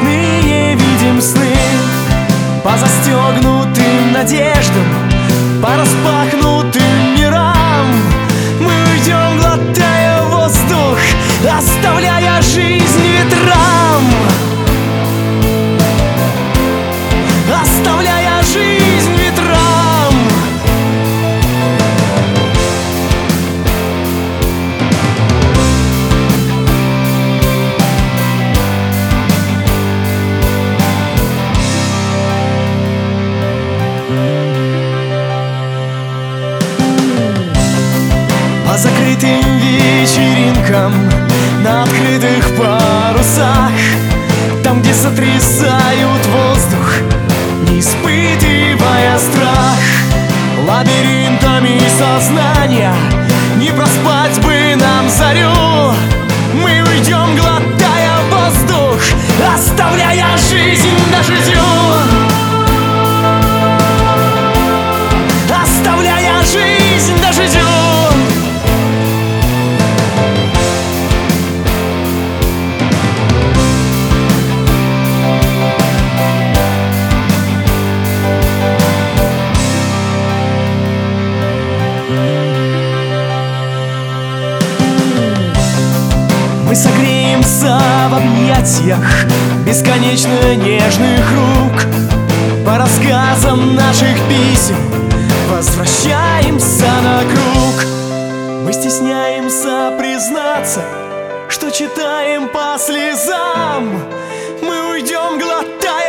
Ныне видим сны по застегнутым надеждам, по распахнутым мирам. Мы уйдем, глотая воздух, оставляя жизнь ветрам. Оставляя жизнь ветрам. По закрытым вечеринкам, на открытых парусах, там, где сотрясают воздух, не испытывая страх. Лабиринтами сознания не проспать бы нам зарю. Мы уйдем, глотая воздух, оставляя жизнь на жизнью. Оставляя жизнь на жизнью. Мы согреемся в объятиях бесконечно нежных рук. По рассказам наших писем возвращаемся на круг. Мы стесняемся признаться, что читаем по слезам. Мы уйдем, глотая